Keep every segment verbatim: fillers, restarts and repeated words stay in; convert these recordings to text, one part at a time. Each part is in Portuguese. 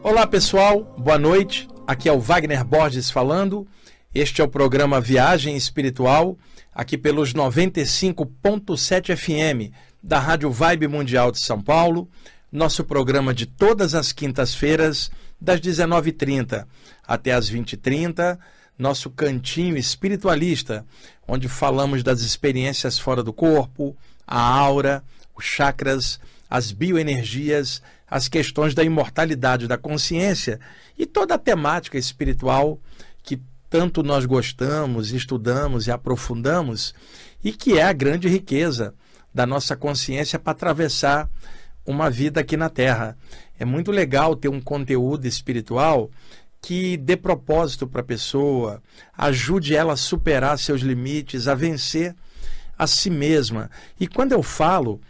Olá pessoal, boa noite, aqui é o Wagner Borges falando, este é o programa Viagem Espiritual, aqui pelos noventa e cinco ponto sete F M da Rádio Vibe Mundial de São Paulo, nosso programa de todas as quintas-feiras, das dezenove e trinta até as vinte e trinta, nosso cantinho espiritualista, onde falamos das experiências fora do corpo, a aura, os chakras, as bioenergias, as questões da imortalidade da consciência e toda a temática espiritual que tanto nós gostamos, estudamos e aprofundamos e que é a grande riqueza da nossa consciência para atravessar uma vida aqui na Terra. É muito legal ter um conteúdo espiritual que dê propósito para a pessoa, ajude ela a superar seus limites, a vencer a si mesma. E quando eu falo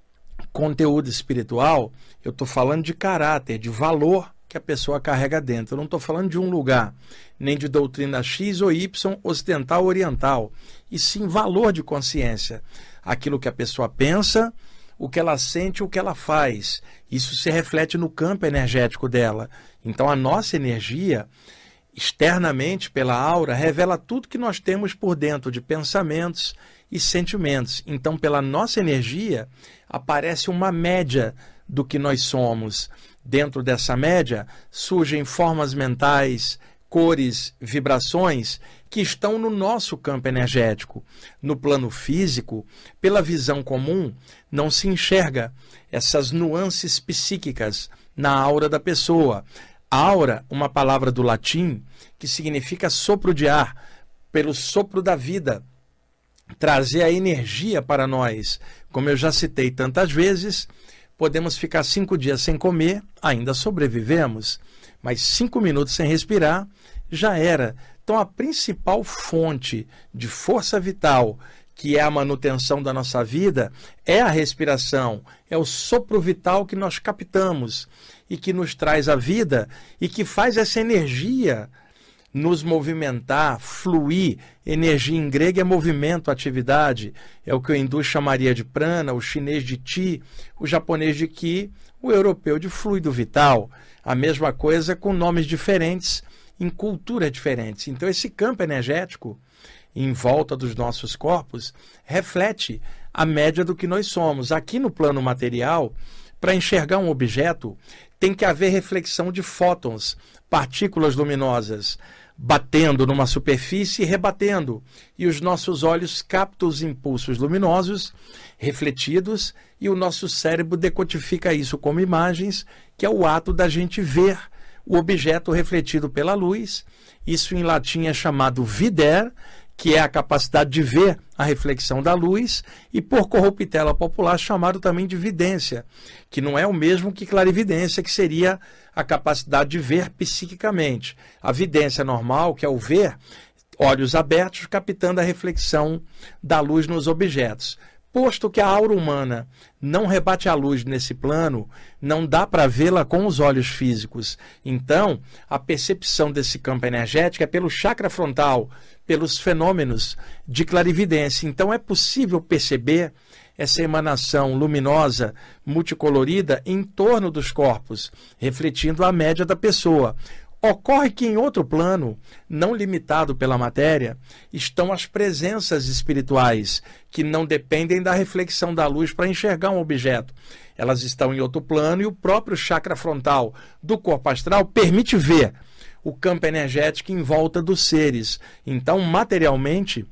conteúdo espiritual, eu estou falando de caráter, de valor que a pessoa carrega dentro. Eu não estou falando de um lugar, nem de doutrina X ou Y, ocidental ou oriental, e sim valor de consciência. Aquilo que a pessoa pensa, o que ela sente, o que ela faz. Isso se reflete no campo energético dela. Então a nossa energia, externamente pela aura, revela tudo que nós temos por dentro de pensamentos e sentimentos. Então pela nossa energia aparece uma média do que nós somos. Dentro dessa média surgem formas mentais, cores, vibrações que estão no nosso campo energético. No plano físico, pela visão comum, não se enxerga essas nuances psíquicas na aura da pessoa. Aura, uma palavra do latim que significa sopro de ar, pelo sopro da vida, trazer a energia para nós. Como eu já citei tantas vezes, podemos ficar cinco dias sem comer, ainda sobrevivemos, mas cinco minutos sem respirar, já era. Então a principal fonte de força vital, que é a manutenção da nossa vida, é a respiração, é o sopro vital que nós captamos e que nos traz a vida e que faz essa energia nos movimentar, fluir. Energia em grego é movimento, atividade. É o que o hindu chamaria de prana, o chinês de chi, o japonês de ki, o europeu de fluido vital. A mesma coisa com nomes diferentes, em culturas diferentes. Então esse campo energético em volta dos nossos corpos reflete a média do que nós somos. Aqui no plano material, para enxergar um objeto, tem que haver reflexão de fótons, partículas luminosas, batendo numa superfície e rebatendo. E os nossos olhos captam os impulsos luminosos refletidos e o nosso cérebro decodifica isso como imagens, que é o ato da gente ver o objeto refletido pela luz. Isso em latim é chamado vider, que é a capacidade de ver a reflexão da luz, e por corruptela popular chamado também de vidência, que não é o mesmo que clarividência, que seria a capacidade de ver psiquicamente. A vidência normal, que é o ver, olhos abertos, captando a reflexão da luz nos objetos. Posto que a aura humana não rebate a luz nesse plano, não dá para vê-la com os olhos físicos. Então, a percepção desse campo energético é pelo chakra frontal, pelos fenômenos de clarividência. Então, é possível perceber essa emanação luminosa, multicolorida, em torno dos corpos, refletindo a média da pessoa. Ocorre que em outro plano, não limitado pela matéria, estão as presenças espirituais, que não dependem da reflexão da luz para enxergar um objeto. Elas estão em outro plano e o próprio chakra frontal do corpo astral permite ver o campo energético em volta dos seres. Então, materialmente,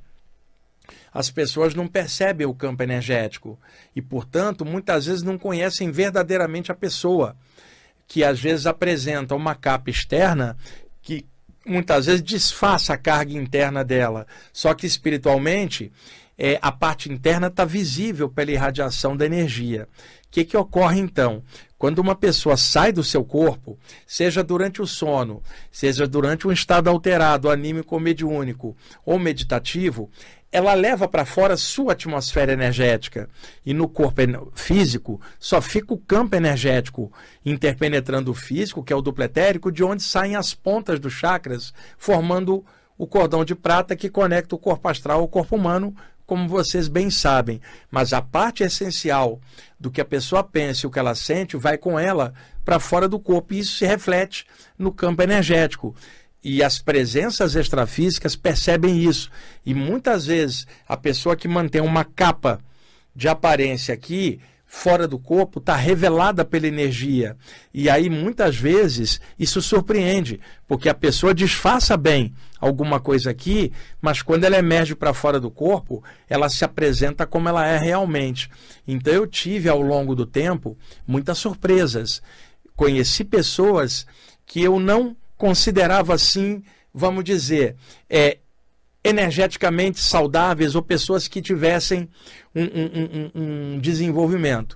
as pessoas não percebem o campo energético e, portanto, muitas vezes não conhecem verdadeiramente a pessoa, que às vezes apresenta uma capa externa que muitas vezes disfarça a carga interna dela. Só que espiritualmente, é, a parte interna está visível pela irradiação da energia. O que, que ocorre então? Quando uma pessoa sai do seu corpo, seja durante o sono, seja durante um estado alterado, anímico ou mediúnico, ou meditativo, ela leva para fora sua atmosfera energética. E no corpo físico só fica o campo energético interpenetrando o físico, que é o duplo etérico, de onde saem as pontas dos chakras, formando o cordão de prata que conecta o corpo astral ao corpo humano como vocês bem sabem, mas a parte essencial do que a pessoa pensa e o que ela sente vai com ela para fora do corpo, e isso se reflete no campo energético. E as presenças extrafísicas percebem isso. E muitas vezes a pessoa que mantém uma capa de aparência aqui, fora do corpo, está revelada pela energia. E aí, muitas vezes, isso surpreende, porque a pessoa disfarça bem alguma coisa aqui, mas quando ela emerge para fora do corpo, ela se apresenta como ela é realmente. Então, eu tive, ao longo do tempo, muitas surpresas. Conheci pessoas que eu não considerava assim, vamos dizer, é, energeticamente saudáveis, ou pessoas que tivessem um, um, um, um desenvolvimento.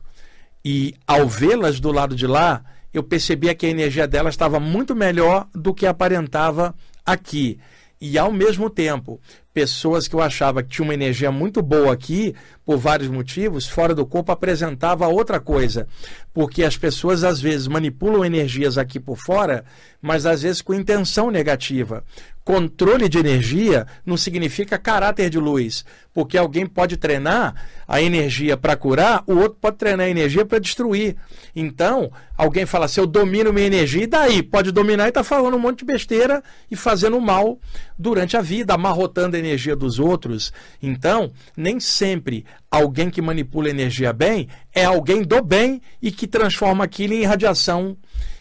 E ao vê-las do lado de lá, eu percebia que a energia delas estava muito melhor do que aparentava aqui. E ao mesmo tempo, pessoas que eu achava que tinham uma energia muito boa aqui, por vários motivos, fora do corpo apresentava outra coisa. Porque as pessoas às vezes manipulam energias aqui por fora, mas às vezes com intenção negativa. Controle de energia não significa caráter de luz, porque alguém pode treinar a energia para curar, o outro pode treinar a energia para destruir. Então, alguém fala assim, eu domino minha energia, e daí? Pode dominar e está falando um monte de besteira e fazendo mal durante a vida, amarrotando a energia dos outros. Então, nem sempre alguém que manipula energia bem é alguém do bem e que transforma aquilo em radiação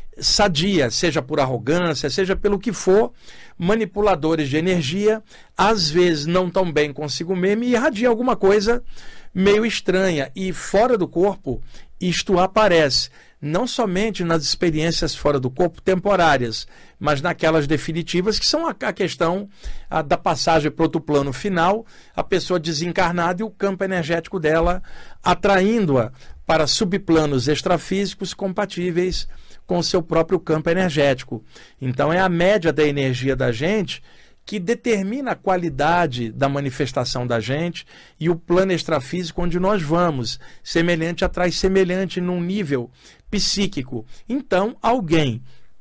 sadia, seja por arrogância, seja pelo que for. Manipuladores de energia às vezes não tão bem consigo mesmo e irradia alguma coisa meio estranha, e fora do corpo isto aparece não somente nas experiências fora do corpo temporárias, mas naquelas definitivas, que são a, a questão a, da passagem para outro plano final, a pessoa desencarnada e o campo energético dela atraindo-a para subplanos extrafísicos compatíveis com o seu próprio campo energético. Então é a média da energia da gente que determina a qualidade da manifestação da gente e o plano extrafísico onde nós vamos. Semelhante atrai semelhante num nível psíquico. Então, alguém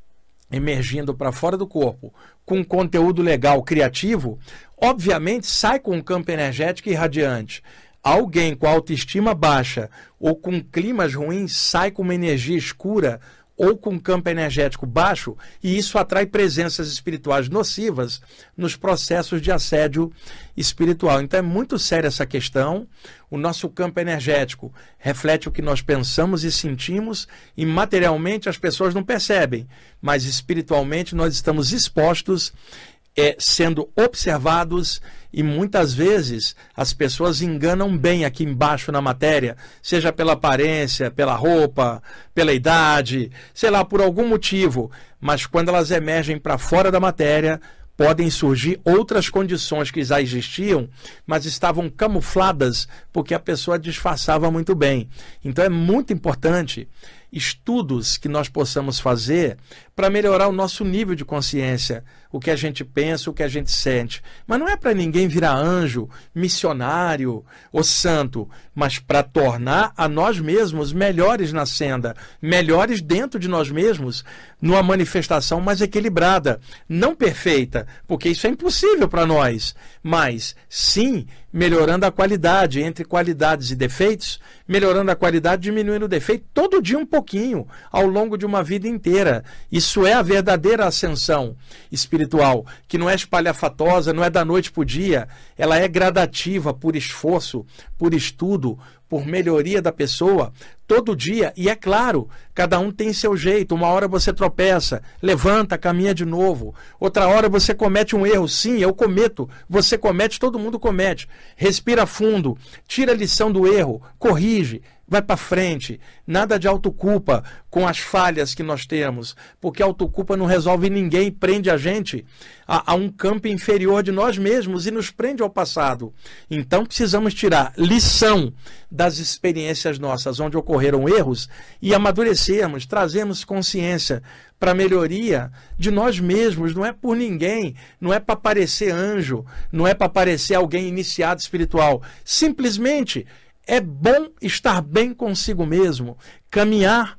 emergindo para fora do corpo com conteúdo legal, criativo, obviamente sai com um campo energético irradiante. Alguém com autoestima baixa ou com climas ruins sai com uma energia escura ou com campo energético baixo, e isso atrai presenças espirituais nocivas nos processos de assédio espiritual. Então é muito séria essa questão. O nosso campo energético reflete o que nós pensamos e sentimos, e materialmente as pessoas não percebem, mas espiritualmente nós estamos expostos, é, sendo observados, e muitas vezes as pessoas enganam bem aqui embaixo na matéria, seja pela aparência, pela roupa, pela idade, sei lá, por algum motivo, mas quando elas emergem para fora da matéria, podem surgir outras condições que já existiam, mas estavam camufladas porque a pessoa disfarçava muito bem. Então é muito importante estudos que nós possamos fazer para melhorar o nosso nível de consciência, o que a gente pensa, o que a gente sente. Mas não é para ninguém virar anjo, missionário ou santo, mas para tornar a nós mesmos melhores na senda, melhores dentro de nós mesmos, numa manifestação mais equilibrada, não perfeita, porque isso é impossível para nós, mas sim melhorando a qualidade, entre qualidades e defeitos, melhorando a qualidade, diminuindo o defeito, todo dia um pouquinho, ao longo de uma vida inteira. Isso é a verdadeira ascensão espiritual, que não é espalhafatosa, não é da noite para o dia, ela é gradativa, por esforço, por estudo, por melhoria da pessoa, todo dia. E é claro, cada um tem seu jeito. Uma hora você tropeça, levanta, caminha de novo. Outra hora você comete um erro. Sim, eu cometo. Você comete, todo mundo comete. Respira fundo, tira a lição do erro, corrige, vai para frente. Nada de autoculpa com as falhas que nós temos, porque a autoculpa não resolve ninguém, prende a gente a, a um campo inferior de nós mesmos e nos prende ao passado. Então precisamos tirar lição das experiências nossas onde ocorreram erros e amadurecermos, trazermos consciência para a melhoria de nós mesmos. Não é por ninguém, não é para parecer anjo, não é para parecer alguém iniciado espiritual. Simplesmente é bom estar bem consigo mesmo, caminhar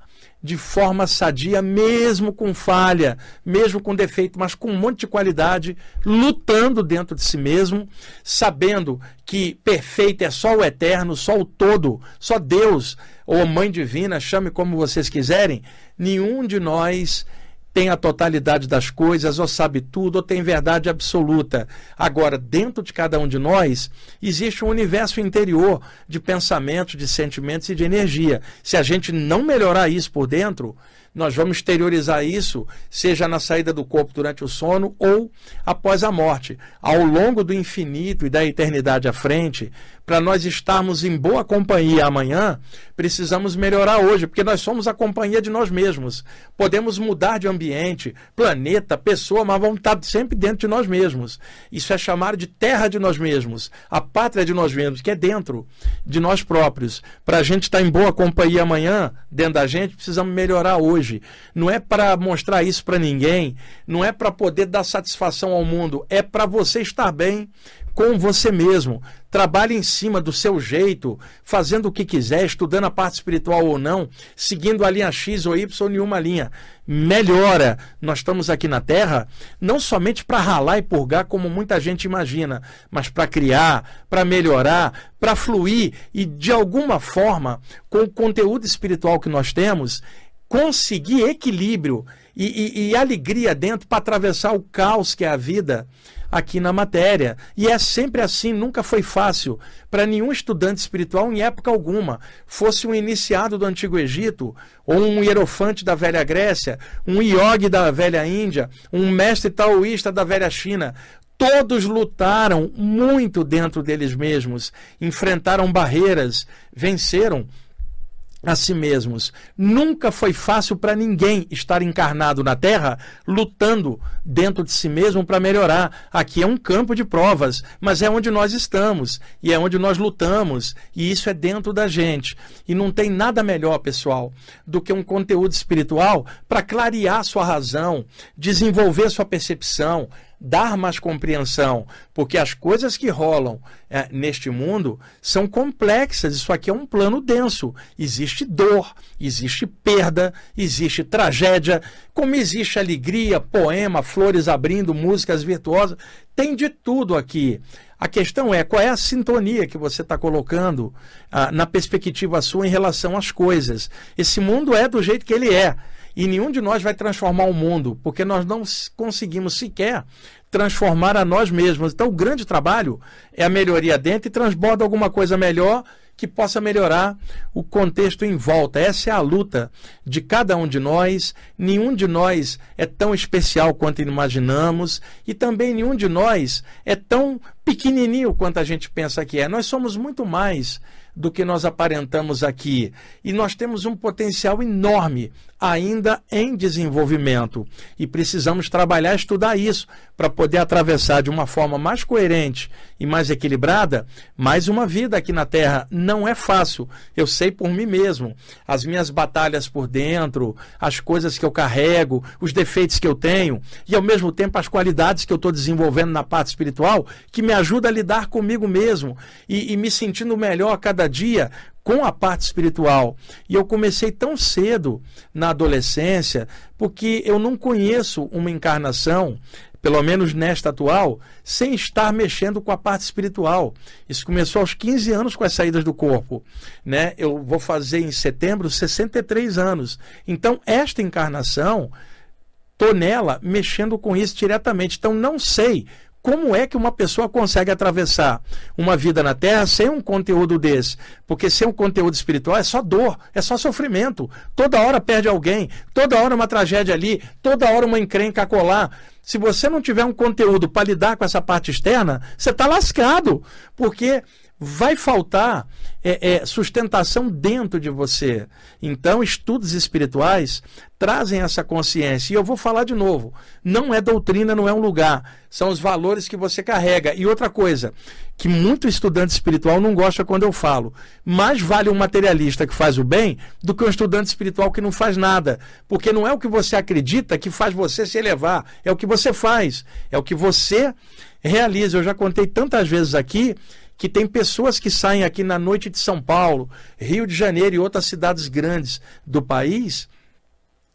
de forma sadia, mesmo com falha, mesmo com defeito, mas com um monte de qualidade, lutando dentro de si mesmo, sabendo que perfeito é só o eterno, só o todo, só Deus, ou Mãe Divina, chame como vocês quiserem. Nenhum de nós tem a totalidade das coisas, ou sabe tudo, ou tem verdade absoluta. Agora, dentro de cada um de nós, existe um universo interior de pensamentos, de sentimentos e de energia. Se a gente não melhorar isso por dentro, nós vamos exteriorizar isso, seja na saída do corpo durante o sono ou após a morte. Ao longo do infinito e da eternidade à frente, para nós estarmos em boa companhia amanhã, precisamos melhorar hoje, porque nós somos a companhia de nós mesmos. Podemos mudar de ambiente, planeta, pessoa, mas vamos estar sempre dentro de nós mesmos. Isso é chamado de terra de nós mesmos, a pátria de nós mesmos, que é dentro de nós próprios. Para a gente estar em boa companhia amanhã, dentro da gente, precisamos melhorar hoje. Não é para mostrar isso para ninguém, não é para poder dar satisfação ao mundo, é para você estar bem com você mesmo. Trabalhe em cima do seu jeito, fazendo o que quiser, estudando a parte espiritual ou não, seguindo a linha X ou Y, nenhuma linha. Melhora. Nós estamos aqui na Terra não somente para ralar e purgar, como muita gente imagina, mas para criar, para melhorar, para fluir e, de alguma forma, com o conteúdo espiritual que nós temos, conseguir equilíbrio e, e, e alegria dentro para atravessar o caos que é a vida aqui na matéria. E é sempre assim, nunca foi fácil para nenhum estudante espiritual em época alguma, fosse um iniciado do Antigo Egito, ou um hierofante da velha Grécia, um iogue da velha Índia, um mestre taoísta da velha China. Todos lutaram muito dentro deles mesmos, enfrentaram barreiras, venceram a si mesmos. Nunca foi fácil para ninguém estar encarnado na Terra lutando dentro de si mesmo para melhorar. Aqui é um campo de provas, mas é onde nós estamos e é onde nós lutamos, e isso é dentro da gente. E não tem nada melhor, pessoal, do que um conteúdo espiritual para clarear sua razão, desenvolver sua percepção, dar mais compreensão, porque as coisas que rolam é, neste mundo são complexas. Isso aqui é um plano denso. Existe dor, existe perda, existe tragédia, como existe alegria, poema, flores abrindo, músicas virtuosas. Tem de tudo aqui. A questão é qual é a sintonia que você está colocando ah, na perspectiva sua em relação às coisas. Esse mundo é do jeito que ele é. E nenhum de nós vai transformar o mundo, porque nós não conseguimos sequer transformar a nós mesmos. Então, o grande trabalho é a melhoria dentro e transborda alguma coisa melhor que possa melhorar o contexto em volta. Essa é a luta de cada um de nós. Nenhum de nós é tão especial quanto imaginamos e também nenhum de nós é tão pequenininho quanto a gente pensa que é. Nós somos muito mais do que nós aparentamos aqui. E nós temos um potencial enorme ainda em desenvolvimento. E precisamos trabalhar, estudar isso, para poder atravessar de uma forma mais coerente e mais equilibrada mais uma vida aqui na Terra. Não é fácil. Eu sei por mim mesmo. As minhas batalhas por dentro, as coisas que eu carrego, os defeitos que eu tenho, e ao mesmo tempo as qualidades que eu estou desenvolvendo na parte espiritual, que me ajuda a lidar comigo mesmo e, e me sentindo melhor a cada dia com a parte espiritual. E eu comecei tão cedo na adolescência, porque eu não conheço uma encarnação, pelo menos nesta atual, sem estar mexendo com a parte espiritual. Isso começou aos quinze anos com as saídas do corpo, né? Eu vou fazer em setembro sessenta e três anos. Então, esta encarnação, estou nela mexendo com isso diretamente. Então, não sei como é que uma pessoa consegue atravessar uma vida na Terra sem um conteúdo desse? Porque sem um conteúdo espiritual é só dor, é só sofrimento. Toda hora perde alguém, toda hora uma tragédia ali, toda hora uma encrenca a colar. Se você não tiver um conteúdo para lidar com essa parte externa, você está lascado, porque vai faltar é, é, sustentação dentro de você. Então, estudos espirituais trazem essa consciência. E eu vou falar de novo, não é doutrina, não é um lugar, são os valores que você carrega. E outra coisa, que muito estudante espiritual não gosta quando eu falo, mais vale um materialista que faz o bem do que um estudante espiritual que não faz nada, porque não é o que você acredita que faz você se elevar, é o que você faz, é o que você realiza. Eu já contei tantas vezes aqui que tem pessoas que saem aqui na noite de São Paulo, Rio de Janeiro e outras cidades grandes do país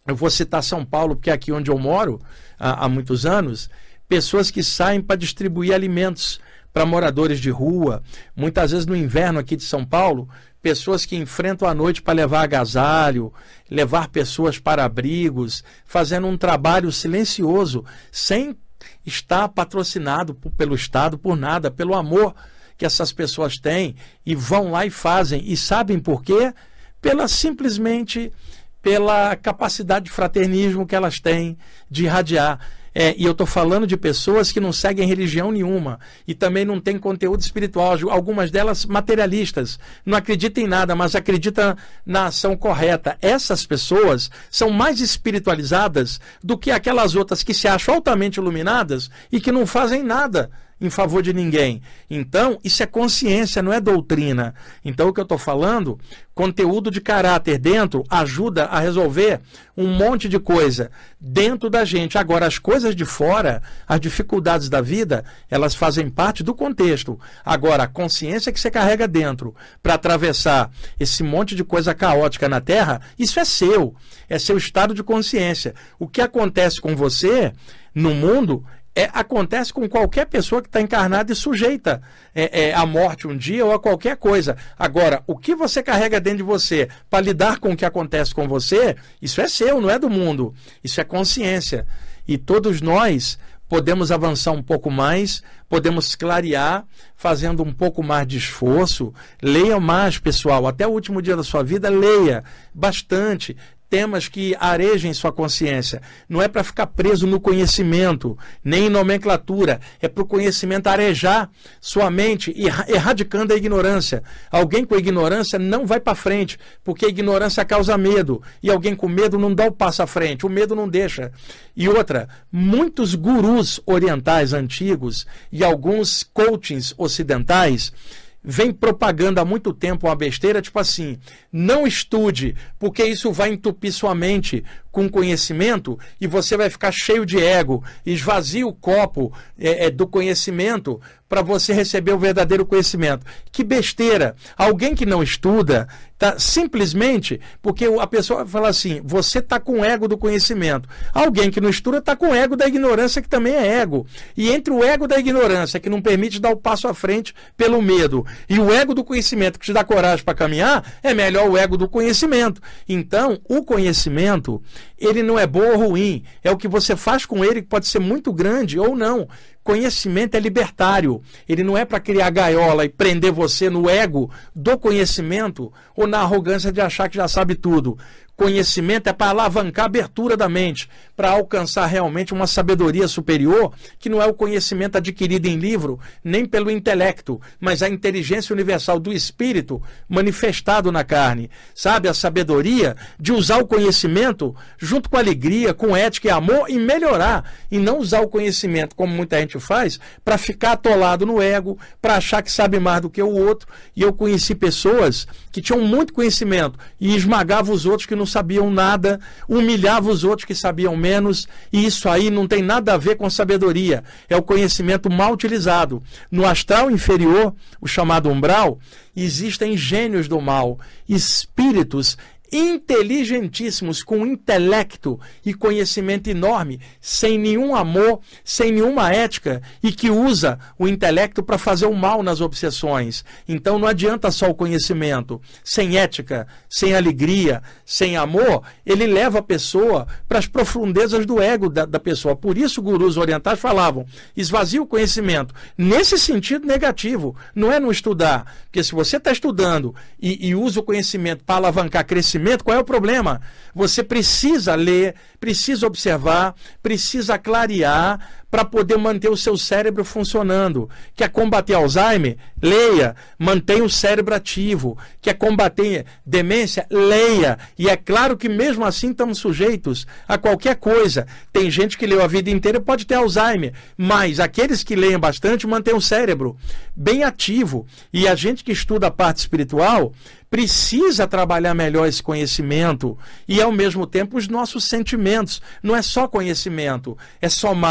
eu vou citar São Paulo, porque é aqui onde eu moro há, há muitos anos, pessoas que saem para distribuir alimentos para moradores de rua, muitas vezes no inverno aqui de São Paulo, pessoas que enfrentam a noite para levar agasalho, levar pessoas para abrigos, fazendo um trabalho silencioso, sem estar patrocinado pelo Estado, por nada, pelo amor que essas pessoas têm, e vão lá e fazem. E sabem por quê? Pela simplesmente pela capacidade de fraternismo que elas têm de irradiar. É, e eu estou falando de pessoas que não seguem religião nenhuma e também não têm conteúdo espiritual, algumas delas materialistas, não acreditam em nada, mas acreditam na ação correta. Essas pessoas são mais espiritualizadas do que aquelas outras que se acham altamente iluminadas e que não fazem nada em favor de ninguém. Então, isso é consciência, não é doutrina. Então, o que eu estou falando, conteúdo de caráter dentro ajuda a resolver um monte de coisa dentro da gente. Agora, as coisas de fora, as dificuldades da vida, elas fazem parte do contexto. Agora, a consciência que você carrega dentro para atravessar esse monte de coisa caótica na Terra, isso é seu. É seu estado de consciência. O que acontece com você no mundo É, acontece com qualquer pessoa que está encarnada e sujeita é, é, à morte um dia ou a qualquer coisa. Agora, o que você carrega dentro de você para lidar com o que acontece com você, isso é seu, não é do mundo. Isso é consciência. E todos nós podemos avançar um pouco mais, podemos clarear, fazendo um pouco mais de esforço. Leia mais, pessoal. Até o último dia da sua vida, leia bastante. Temas que arejem sua consciência. Não é para ficar preso no conhecimento, nem em nomenclatura. É para o conhecimento arejar sua mente, erradicando a ignorância. Alguém com ignorância não vai para frente, porque a ignorância causa medo. E alguém com medo não dá o passo à frente. O medo não deixa. E outra, muitos gurus orientais antigos e alguns coachings ocidentais vem propagando há muito tempo uma besteira, tipo assim, não estude, porque isso vai entupir sua mente com conhecimento e você vai ficar cheio de ego. Esvazie o copo é, é, do conhecimento para você receber o verdadeiro conhecimento. Que besteira! Alguém que não estuda, tá, simplesmente porque a pessoa fala assim, você está com o ego do conhecimento. Alguém que não estuda está com o ego da ignorância, que também é ego. E entre o ego da ignorância, que não permite dar o passo à frente pelo medo, e o ego do conhecimento, que te dá coragem para caminhar, é melhor o ego do conhecimento. Então, o conhecimento, ele não é bom ou ruim, é o que você faz com ele, que pode ser muito grande ou não. Conhecimento é libertário, ele não é para criar gaiola e prender você no ego do conhecimento ou na arrogância de achar que já sabe tudo. Conhecimento é para alavancar a abertura da mente, para alcançar realmente uma sabedoria superior, que não é o conhecimento adquirido em livro, nem pelo intelecto, mas a inteligência universal do espírito manifestado na carne. Sabe, a sabedoria de usar o conhecimento junto com alegria, com ética e amor e melhorar, e não usar o conhecimento, como muita gente faz, para ficar atolado no ego, para achar que sabe mais do que o outro. E eu conheci pessoas que tinham muito conhecimento e esmagavam os outros que não sabiam nada, humilhava os outros que sabiam menos, e isso aí não tem nada a ver com sabedoria, é o conhecimento mal utilizado. No astral inferior, o chamado umbral, existem gênios do mal, espíritos inteligentíssimos, com intelecto e conhecimento enorme, sem nenhum amor, sem nenhuma ética, e que usa o intelecto para fazer o mal nas obsessões. Então não adianta só o conhecimento. Sem ética, sem alegria, sem amor, ele leva a pessoa para as profundezas do ego da, da pessoa. Por isso gurus orientais falavam, esvazia o conhecimento, nesse sentido negativo, não é não estudar, porque se você está estudando e, e usa o conhecimento para alavancar crescimento, qual é o problema? Você precisa ler, precisa observar, precisa clarear para poder manter o seu cérebro funcionando. Quer combater Alzheimer? Leia, mantenha o cérebro ativo. Quer combater demência? Leia. E é claro que mesmo assim estamos sujeitos a qualquer coisa. Tem gente que leu a vida inteira e pode ter Alzheimer, mas aqueles que leem bastante mantêm o cérebro bem ativo. E a gente que estuda a parte espiritual precisa trabalhar melhor esse conhecimento e, ao mesmo tempo, os nossos sentimentos. Não é só conhecimento, é somar o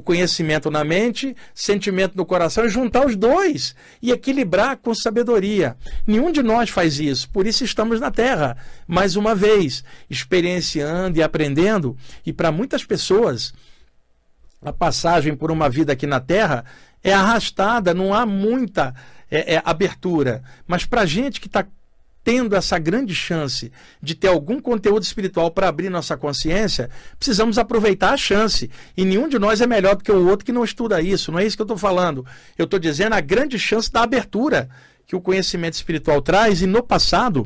conhecimento na mente, sentimento no coração, e juntar os dois e equilibrar com sabedoria. Nenhum de nós faz isso, por isso estamos na Terra, mais uma vez, experienciando e aprendendo. E para muitas pessoas, a passagem por uma vida aqui na Terra é arrastada, não há muita é, é, abertura. Mas para a gente que está tendo essa grande chance de ter algum conteúdo espiritual para abrir nossa consciência, precisamos aproveitar a chance. E nenhum de nós é melhor do que o outro que não estuda isso. Não é isso que eu estou falando. Eu estou dizendo a grande chance da abertura que o conhecimento espiritual traz. E no passado,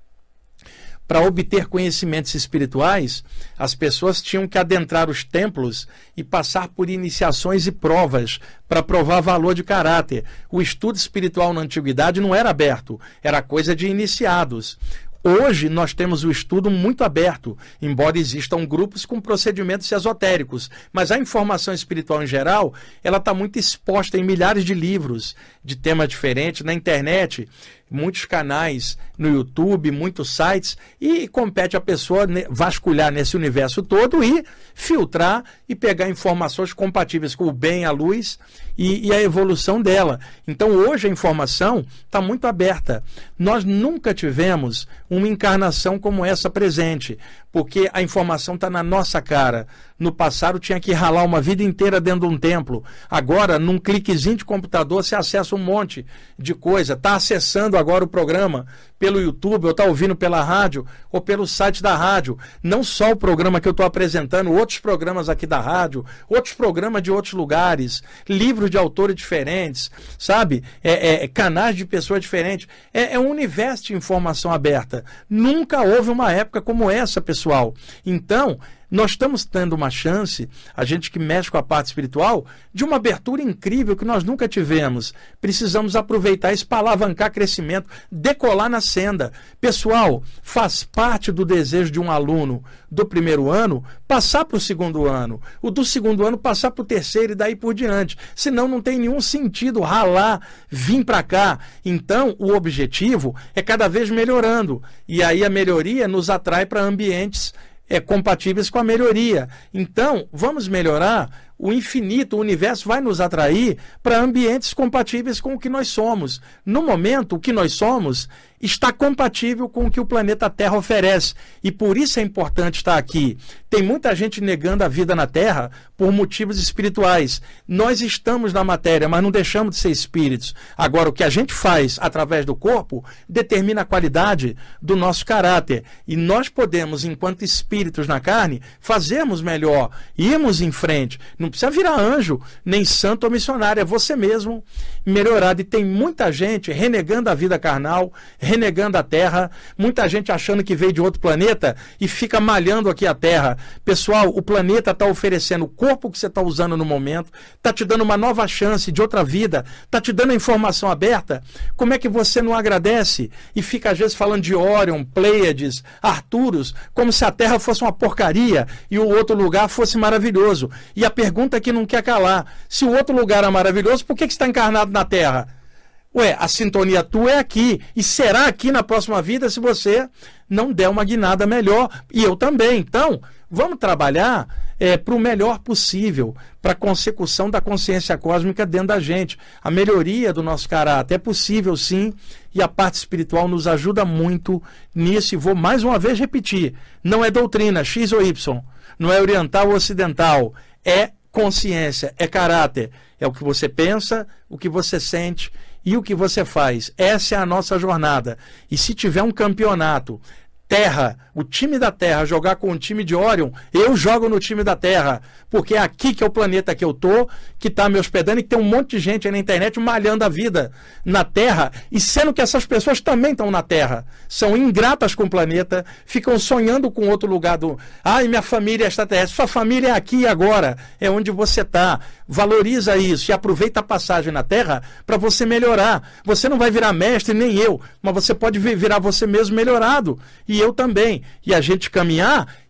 para obter conhecimentos espirituais, as pessoas tinham que adentrar os templos e passar por iniciações e provas para provar valor de caráter. O estudo espiritual na antiguidade não era aberto, era coisa de iniciados. Hoje nós temos o estudo muito aberto, embora existam grupos com procedimentos esotéricos, mas a informação espiritual em geral, ela está muito exposta em milhares de livros de temas diferentes, na internet, muitos canais no YouTube, muitos sites, e compete a pessoa vasculhar nesse universo todo e filtrar e pegar informações compatíveis com o bem, a luz e, e a evolução dela. Então hoje a informação está muito aberta. Nós nunca tivemos uma encarnação como essa presente, porque a informação está na nossa cara. No passado tinha que ralar uma vida inteira dentro de um templo. Agora, num cliquezinho de computador, você acessa um monte de coisa. Está acessando agora o programa pelo YouTube, ou está ouvindo pela rádio, ou pelo site da rádio. Não só o programa que eu estou apresentando, outros programas aqui da rádio, outros programas de outros lugares, livros de autores diferentes, sabe? É, é, canais de pessoas diferentes. É, é um universo de informação aberta. Nunca houve uma época como essa, pessoal. Então, nós estamos tendo uma chance, a gente que mexe com a parte espiritual, de uma abertura incrível que nós nunca tivemos. Precisamos aproveitar isso para alavancar crescimento, decolar na senda. Pessoal, faz parte do desejo de um aluno do primeiro ano passar para o segundo ano, o do segundo ano passar para o terceiro e daí por diante. Senão não tem nenhum sentido ralar, vir para cá. Então, o objetivo é cada vez melhorando. E aí a melhoria nos atrai para ambientes É, compatíveis com a melhoria. Então, vamos melhorar. O infinito, o universo vai nos atrair para ambientes compatíveis com o que nós somos. No momento, o que nós somos está compatível com o que o planeta Terra oferece. E por isso é importante estar aqui. Tem muita gente negando a vida na Terra por motivos espirituais. Nós estamos na matéria, mas não deixamos de ser espíritos. Agora, o que a gente faz através do corpo determina a qualidade do nosso caráter. E nós podemos, enquanto espíritos na carne, fazermos melhor, irmos em frente. Não precisa virar anjo, nem santo ou missionário, é você mesmo melhorado. E tem muita gente renegando a vida carnal, renegando a Terra, muita gente achando que veio de outro planeta e fica malhando aqui a Terra. Pessoal, o planeta está oferecendo o corpo que você está usando no momento, está te dando uma nova chance de outra vida, está te dando a informação aberta. Como é que você não agradece e fica às vezes falando de Órion, Pleiades, Arturos, como se a Terra fosse uma porcaria e o outro lugar fosse maravilhoso? E a pergunta que não quer calar: se o outro lugar é maravilhoso, por que que está encarnado na Terra? Ué, a sintonia tua é aqui, e será aqui na próxima vida se você não der uma guinada melhor, e eu também. Então, vamos trabalhar é, para o melhor possível, para a consecução da consciência cósmica dentro da gente, a melhoria do nosso caráter. É possível sim, e a parte espiritual nos ajuda muito nisso, e vou mais uma vez repetir, não é doutrina X ou Y, não é oriental ou ocidental, é consciência, é caráter, é o que você pensa, o que você sente e o que você faz. Essa é a nossa jornada. E se tiver um campeonato, Terra, o time da Terra jogar com o time de Órion, eu jogo no time da Terra, porque é aqui que é o planeta que eu tô, que está me hospedando, e que tem um monte de gente aí na internet malhando a vida na Terra, e sendo que essas pessoas também estão na Terra, são ingratas com o planeta, ficam sonhando com outro lugar do... Ai, minha família é extraterrestre. Sua família é aqui e agora, é onde você está. Valoriza isso e aproveita a passagem na Terra para você melhorar. Você não vai virar mestre, nem eu, mas você pode virar você mesmo melhorado, e eu também. E a gente caminhar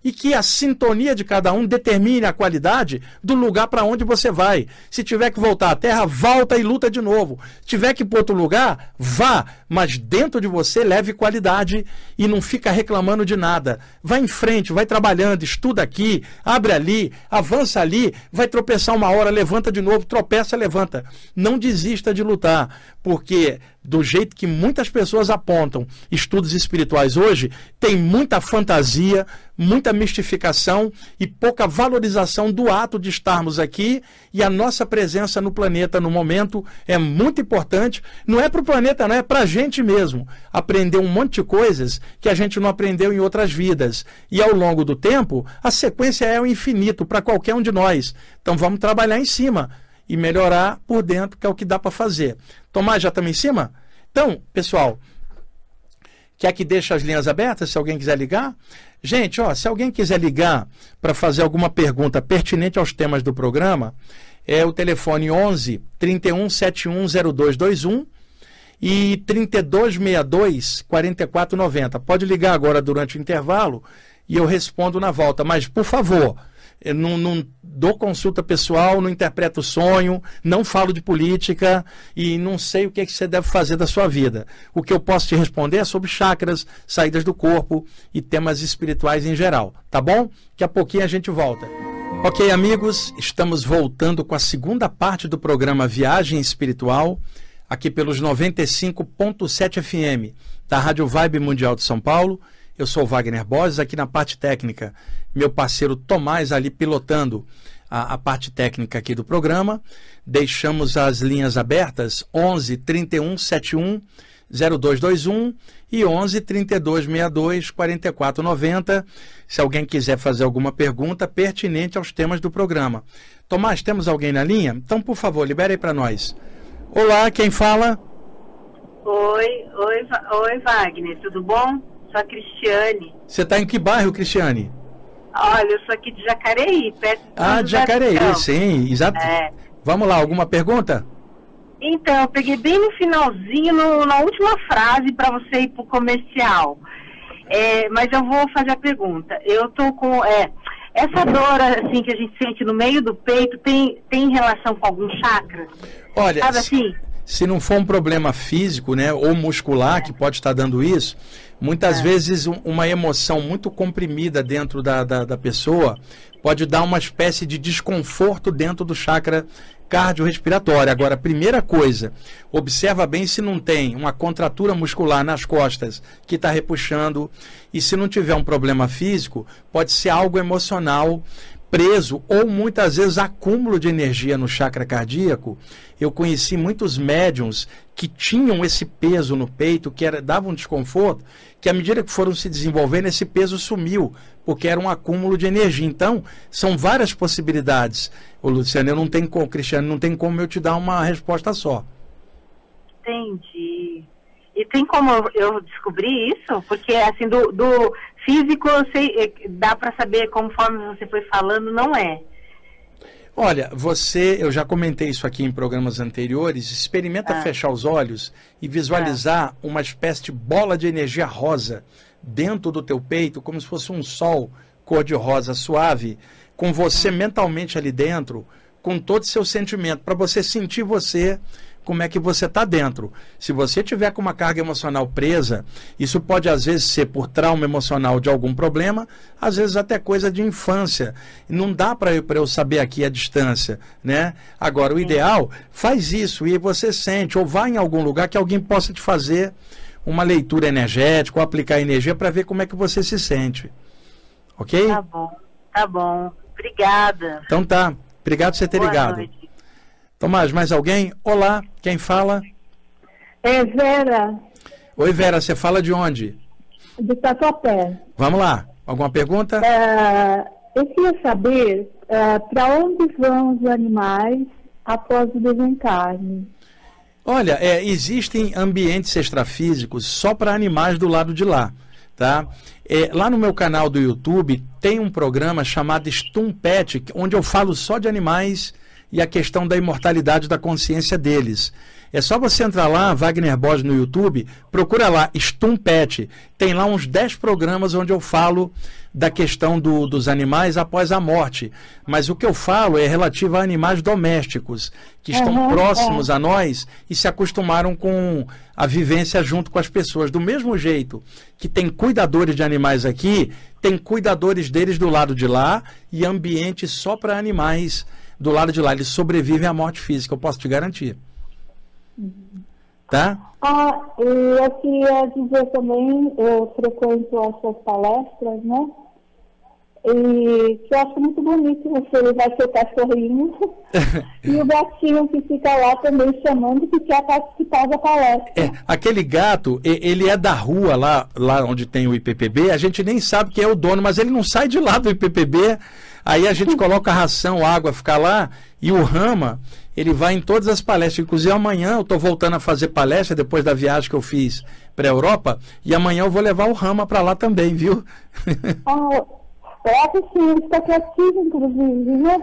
e que a sintonia de cada um determine a qualidade do lugar para onde você vai. Se tiver que voltar à Terra, volta e luta de novo. Se tiver que ir para outro lugar, vá, mas dentro de você leve qualidade e não fica reclamando de nada. Vai em frente, vai trabalhando, estuda aqui, abre ali, avança ali, vai tropeçar uma hora, levanta de novo, tropeça, levanta. Não desista de lutar, porque do jeito que muitas pessoas apontam estudos espirituais hoje, tem muita fantasia, muita mistificação e pouca valorização do ato de estarmos aqui, e a nossa presença no planeta no momento é muito importante. Não é para o planeta, não, é para a gente mesmo. Aprender um monte de coisas que a gente não aprendeu em outras vidas. E ao longo do tempo, a sequência é o infinito para qualquer um de nós. Então vamos trabalhar em cima e melhorar por dentro, que é o que dá para fazer. Tomás, já estamos em cima? Então, pessoal, quer que deixe as linhas abertas, se alguém quiser ligar? Gente, ó, se alguém quiser ligar para fazer alguma pergunta pertinente aos temas do programa, é o telefone onze, trinta e um, setenta e um, zero dois dois um e trinta e dois sessenta e dois, quarenta e quatro noventa. Pode ligar agora durante o intervalo e eu respondo na volta, mas, por favor, eu não, não dou consulta pessoal, não interpreto sonho, não falo de política e não sei o que, é que você deve fazer da sua vida. O que eu posso te responder é sobre chakras, saídas do corpo e temas espirituais em geral, tá bom? Daqui a pouquinho a gente volta. Ok, amigos, estamos voltando com a segunda parte do programa Viagem Espiritual, aqui pelos noventa e cinco ponto sete F M da Rádio Vibe Mundial de São Paulo. Eu sou o Wagner Borges, aqui na parte técnica, meu parceiro Tomás ali pilotando a, a parte técnica aqui do programa. Deixamos as linhas abertas, onze, trinta e um, setenta e um, zero dois dois um e onze, trinta e dois sessenta e dois, quarenta e quatro noventa, se alguém quiser fazer alguma pergunta pertinente aos temas do programa. Tomás, temos alguém na linha? Então, por favor, libere aí para nós. Olá, quem fala? Oi, oi, oi, Wagner, tudo bom? Sou a Cristiane. Você está em que bairro, Cristiane? Olha, eu sou aqui de Jacareí, perto do Ah, de Jacareí, sim, exato. É. Vamos lá, alguma pergunta? Então, eu peguei bem no finalzinho, no, na última frase, para você ir para o comercial. É, mas eu vou fazer a pergunta. Eu tô com... É, essa dor, assim, que a gente sente no meio do peito, tem, tem relação com algum chakra? Olha... Sabe assim? Se não for um problema físico, né, ou muscular, é. que pode estar dando isso, muitas é. vezes um, uma emoção muito comprimida dentro da, da, da pessoa pode dar uma espécie de desconforto dentro do chakra cardiorrespiratório. Agora, primeira coisa, observa bem se não tem uma contratura muscular nas costas que está repuxando, e se não tiver um problema físico, pode ser algo emocional preso, ou muitas vezes acúmulo de energia no chakra cardíaco. Eu conheci muitos médiums que tinham esse peso no peito, que era, dava um desconforto, que à medida que foram se desenvolvendo, esse peso sumiu, porque era um acúmulo de energia. Então, são várias possibilidades. Ô, Luciano, eu não tenho como, Cristiano, não tem como eu te dar uma resposta só. Entendi. E tem como eu descobrir isso? Porque, assim, do, do físico, eu sei, dá para saber, conforme você foi falando, não é. Olha, você, eu já comentei isso aqui em programas anteriores, experimenta ah. fechar os olhos e visualizar ah. uma espécie de bola de energia rosa dentro do teu peito, como se fosse um sol cor-de-rosa suave, com você mentalmente ali dentro, com todo o seu sentimento, para você sentir você, como é que você está dentro. Se você tiver com uma carga emocional presa, isso pode às vezes ser por trauma emocional de algum problema, às vezes até coisa de infância. Não dá para eu, para eu saber aqui a distância, né? Agora, o ideal, faz isso e você sente, ou vai em algum lugar que alguém possa te fazer uma leitura energética, ou aplicar energia para ver como é que você se sente. Ok? Tá bom, tá bom. Obrigada. Então tá. Obrigado por você ter Boa ligado. Noite. Tomás, mais alguém? Olá, quem fala? É Vera. Oi, Vera, você fala de onde? De Tatuapé. Vamos lá, alguma pergunta? Uh, eu queria saber uh, para onde vão os animais após o desencarne. Olha, é, existem ambientes extrafísicos só para animais do lado de lá, tá? É, lá no meu canal do YouTube tem um programa chamado Stum Pet, onde eu falo só de animais e a questão da imortalidade da consciência deles. É só você entrar lá, Wagner Borges no YouTube, procura lá, Stumpet. Tem lá uns dez programas onde eu falo da questão do, dos animais após a morte. Mas o que eu falo é relativo a animais domésticos, que estão uhum, próximos é. a nós e se acostumaram com a vivência junto com as pessoas. Do mesmo jeito que tem cuidadores de animais aqui, tem cuidadores deles do lado de lá e ambiente só para animais do lado de lá. Eles sobrevivem à morte física, eu posso te garantir. Tá? Ah, e eu queria dizer também, eu frequento as suas palestras, né? E que eu acho muito bonito você vai ser o cachorrinho e o gatinho que fica lá também chamando que quer participar da palestra. É, aquele gato, ele é da rua lá, lá onde tem o I P P B, a gente nem sabe quem é o dono, mas ele não sai de lá do I P P B, aí a gente coloca a ração, água, fica lá, e o Rama, ele vai em todas as palestras, inclusive amanhã eu estou voltando a fazer palestra, depois da viagem que eu fiz para a Europa, e amanhã eu vou levar o Rama para lá também, viu? Ah, é que sim, ele está criativo, inclusive, né?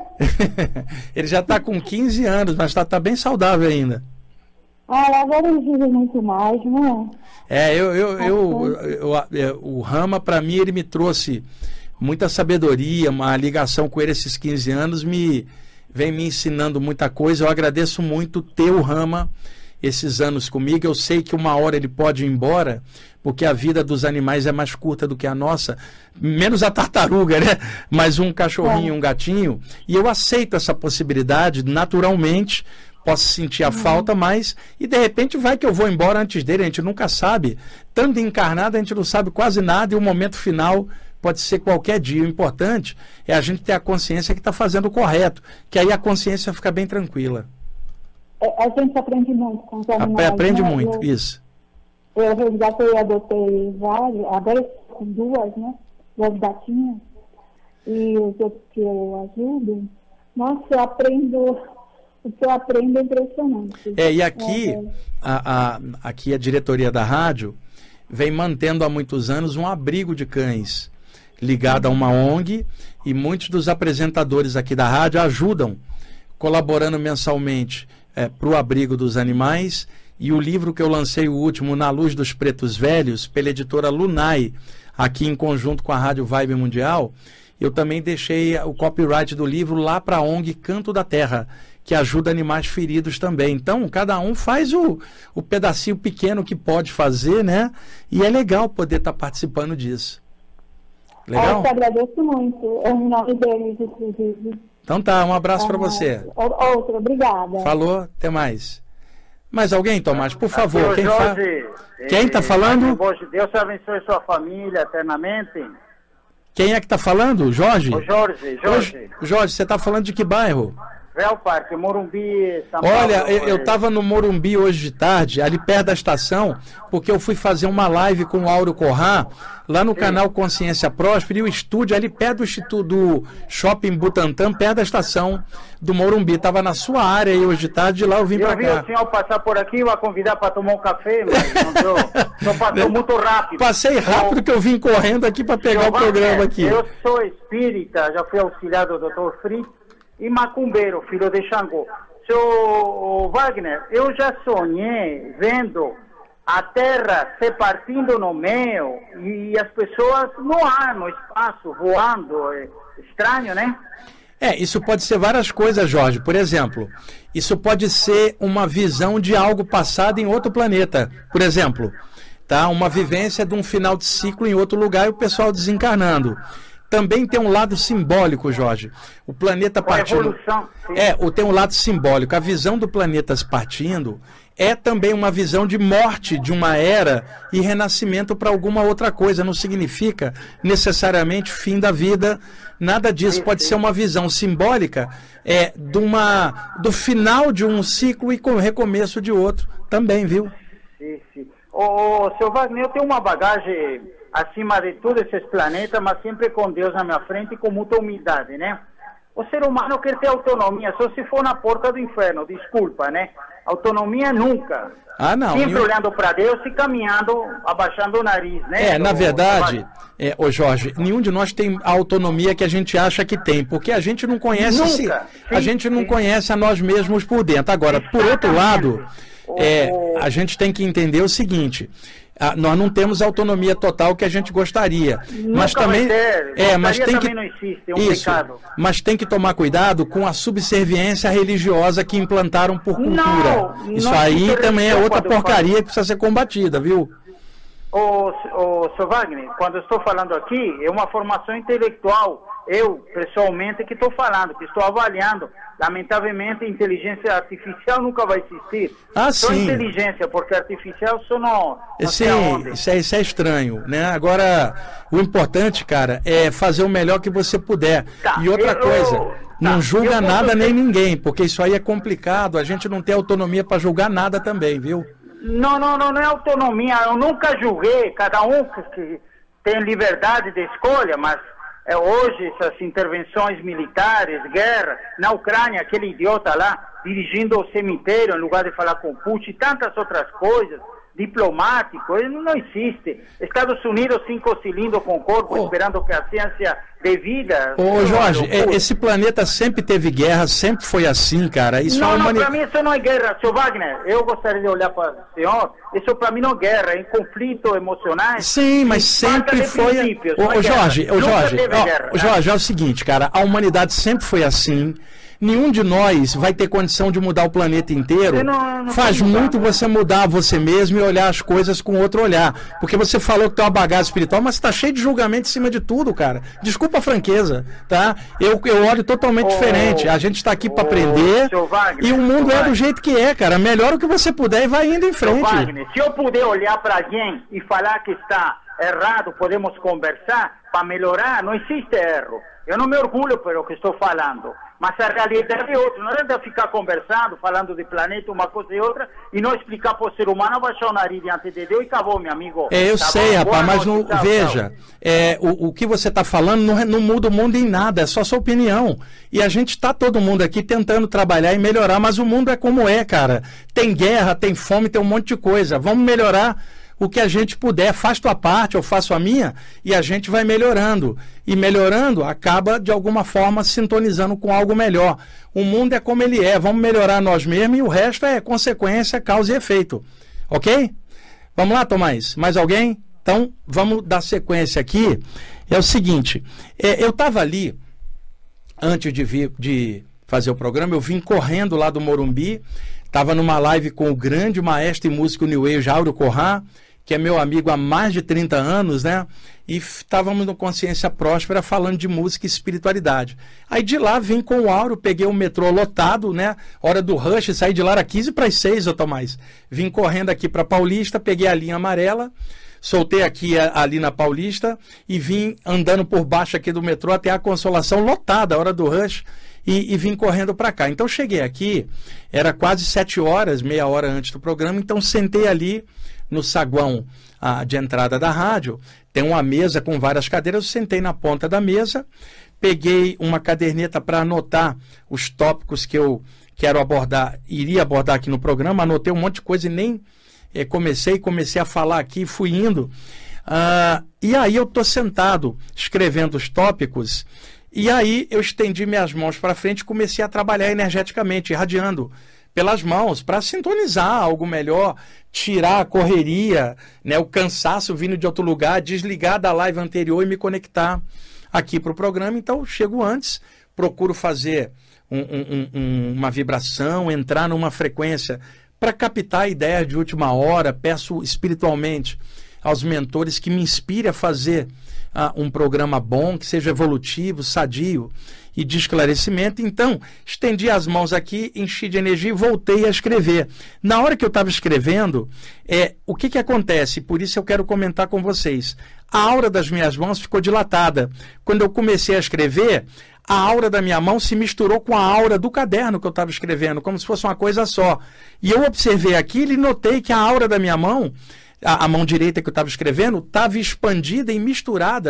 Ele já está com quinze anos, mas está tá bem saudável ainda. Ah, agora ele vive muito mais, né? É, eu, eu, eu, eu, eu o Rama, para mim, ele me trouxe muita sabedoria, uma ligação com ele esses quinze anos, me vem me ensinando muita coisa. Eu agradeço muito ter o Rama esses anos comigo. Eu sei que uma hora ele pode ir embora, porque a vida dos animais é mais curta do que a nossa, menos a tartaruga, né? Mas um cachorrinho, é. um gatinho, e eu aceito essa possibilidade naturalmente. Posso sentir a uhum. falta, mas e de repente vai que eu vou embora antes dele, a gente nunca sabe. Tanto encarnado, a gente não sabe quase nada, e o momento final pode ser qualquer dia. O importante é a gente ter a consciência que está fazendo o correto, que aí a consciência fica bem tranquila. A gente aprende muito com os animais. Aprende né? muito, eu, isso. Eu resgatei e adotei vários, agora com duas, né? Duas gatinhas. E os outros que eu ajudo, nossa, eu aprendo, o que eu aprendo é impressionante. É, e aqui, é, a, a, aqui a diretoria da rádio vem mantendo há muitos anos um abrigo de cães ligado a uma O N G, e muitos dos apresentadores aqui da rádio ajudam, colaborando mensalmente é, para o abrigo dos animais. E o livro que eu lancei, o último, Na Luz dos Pretos Velhos, pela editora Lunai, aqui em conjunto com a Rádio Vibe Mundial, eu também deixei o copyright do livro lá para a O N G Canto da Terra, que ajuda animais feridos também. Então, cada um faz o, o pedacinho pequeno que pode fazer, né? E é legal poder estar tá participando disso. Legal? Eu te agradeço muito, em nome deles, inclusive. Então tá, um abraço ah, para você. Outro, obrigada. Falou, até mais. Mais alguém, Tomás, por favor? Aqui, quem Jorge, fa... quem está falando? Deus abençoe sua família eternamente. Quem é que está falando? Jorge? O Jorge, Jorge. Jorge, você está falando de que bairro? Real Parque, Morumbi, São Paulo. Olha, eu estava no Morumbi hoje de tarde, ali perto da estação, porque eu fui fazer uma live com o Áureo Corrá, lá no Sim. canal Consciência Próspera, e o estúdio ali perto do, Instituto, do Shopping Butantã, perto da estação do Morumbi. Estava na sua área aí hoje de tarde, de lá eu vim para cá. Eu vi o senhor passar por aqui, vai convidar para tomar um café, mas não deu. Só passou muito rápido. Passei rápido eu... que eu vim correndo aqui para pegar o programa aqui. Eu sou espírita, já fui auxiliar do doutor Fritz, e macumbeiro, filho de Xangô. Seu Wagner, eu já sonhei vendo a Terra se partindo no meio e as pessoas no ar, no espaço, voando. É estranho, né? É, isso pode ser várias coisas, Jorge. Por exemplo, isso pode ser uma visão de algo passado em outro planeta. Por exemplo, tá? Uma vivência de um final de ciclo em outro lugar e o pessoal desencarnando. Também tem um lado simbólico, Jorge. O planeta partindo... É, tem um lado simbólico. A visão do planeta partindo é também uma visão de morte de uma era e renascimento para alguma outra coisa. Não significa necessariamente fim da vida, nada disso. Pode ser uma visão simbólica é, de uma, do final de um ciclo e com recomeço de outro também, viu? Sim, sim. Ô, seu Wagner, eu tenho uma bagagem acima de todos esses planetas, mas sempre com Deus na minha frente e com muita humildade, né? O ser humano quer ter autonomia, só se for na porta do inferno, desculpa, né? Autonomia nunca. Ah, não. Sempre nenhum... olhando para Deus e caminhando, abaixando o nariz, né? É, na Do... verdade, é, ô Jorge, nenhum de nós tem a autonomia que a gente acha que tem, porque a gente não conhece Nunca. si, Sim, a gente não sim. conhece a nós mesmos por dentro. Agora, por outro lado, é, a gente tem que entender o seguinte. Ah, nós não temos a autonomia total que a gente gostaria. Nunca mas também ter. é, mas tem que não existe, é um isso, pecado. mas tem que tomar cuidado com a subserviência religiosa que implantaram por cultura. Não, Isso não aí também é outra quando porcaria que precisa ser combatida, viu? Ô, ô, seu Wagner, quando eu estou falando aqui, é uma formação intelectual. Eu, pessoalmente, que estou falando, que estou avaliando. Lamentavelmente, inteligência artificial nunca vai existir. Ah, só sim. inteligência, porque artificial só não, não Sim, sei aonde. isso é, isso é estranho, né? Agora, o importante, cara, é fazer o melhor que você puder. Tá, e outra eu- coisa, eu- não tá, julga eu nada posso- nem ninguém, porque isso aí é complicado, a gente não tem autonomia para julgar nada também, viu? Não, não, não, não é autonomia. Eu nunca julguei, cada um que, que tem liberdade de escolha, mas é, hoje essas intervenções militares, guerra, na Ucrânia, aquele idiota lá dirigindo o cemitério em lugar de falar com Putin, tantas outras coisas, diplomático, ele não existe. Estados Unidos cinco cilindros com corpo, Ô. esperando que a ciência dê vida. Ô Jorge, Eu- eu- é- esse planeta sempre teve guerra, sempre foi assim, cara. Isso não, é não, humani... para mim isso não é guerra, seu Wagner. Eu gostaria de olhar para o senhor. Isso para mim não é guerra, é conflito emocionais. Sim, mas e falta sempre de foi. princípios, Ô, não é ô, guerra. Jorge, ô, Nunca Jorge, teve ó, guerra, ô, Jorge, é o seguinte, cara, a humanidade sempre foi assim. Nenhum de nós vai ter condição de mudar o planeta inteiro. Eu não- não Faz vou mudar, muito né? você mudar você mesmo e olhar as coisas com outro olhar. Porque você falou que tem uma bagagem espiritual, mas está cheio de julgamento em cima de tudo, cara. Desculpa a franqueza, tá? Eu, eu olho totalmente Ô, diferente. A gente está aqui para ô, aprender seu Wagner, e o mundo seu é do Wagner. jeito que é, cara. Melhora o que você puder e vai indo em Seu frente. Wagner, se eu puder olhar para alguém e falar que está errado, podemos conversar para melhorar, não existe erro. Eu não me orgulho pelo que estou falando, mas a realidade é outra. Não adianta ficar conversando, falando de planeta, uma coisa e outra, e não explicar para o ser humano, abaixar o nariz diante de Deus e acabou, meu amigo. É, eu Tá sei, bom? rapaz, Boa mas noite, não, tchau, veja, tchau. é, o, o que você está falando não, não muda o mundo em nada, é só sua opinião. E a gente está todo mundo aqui tentando trabalhar e melhorar, mas o mundo é como é, cara. Tem guerra, tem fome, tem um monte de coisa. Vamos melhorar o que a gente puder. Faz tua parte, eu faço a minha, e a gente vai melhorando. E melhorando, acaba, de alguma forma, sintonizando com algo melhor. O mundo é como ele é, vamos melhorar nós mesmos e o resto é consequência, causa e efeito. Ok? Vamos lá, Tomás? Mais alguém? Então, vamos dar sequência aqui. É o seguinte, é, eu estava ali, antes de vir de fazer o programa, eu vim correndo lá do Morumbi, estava numa live com o grande maestro e músico New Age, Áureo Corrá, que é meu amigo há mais de trinta anos, né? E estávamos no Consciência Próspera falando de música e espiritualidade. Aí de lá vim com o Áureo, peguei o metrô lotado, né? Hora do rush, saí de lá era quinze para as seis, ô Tomás. Vim correndo aqui para Paulista, peguei a linha amarela, soltei aqui a, ali na Paulista e vim andando por baixo aqui do metrô até a Consolação, lotada, a hora do rush, e, e vim correndo para cá. Então cheguei aqui, era quase sete horas, meia hora antes do programa, então sentei ali no saguão ah, de entrada da rádio, tem uma mesa com várias cadeiras, eu sentei na ponta da mesa, peguei uma caderneta para anotar os tópicos que eu quero abordar, iria abordar aqui no programa, anotei um monte de coisa e nem eh, comecei, comecei a falar aqui, fui indo. Ah, e aí eu estou sentado, escrevendo os tópicos, e aí eu estendi minhas mãos para frente e comecei a trabalhar energeticamente, irradiando pelas mãos, para sintonizar algo melhor, tirar a correria, né, o cansaço vindo de outro lugar, desligar da live anterior e me conectar aqui para o programa. Então, chego antes, procuro fazer um, um, um, uma vibração, entrar numa frequência para captar ideias de última hora, peço espiritualmente aos mentores que me inspire a fazer uh, um programa bom, que seja evolutivo, sadio e de esclarecimento. Então, estendi as mãos aqui, enchi de energia e voltei a escrever. Na hora que eu estava escrevendo, é, o que, que acontece? Por isso eu quero comentar com vocês. A aura das minhas mãos ficou dilatada. Quando eu comecei a escrever, a aura da minha mão se misturou com a aura do caderno que eu estava escrevendo, como se fosse uma coisa só. E eu observei aquilo e notei que a aura da minha mão, a, a mão direita que eu estava escrevendo, estava expandida e misturada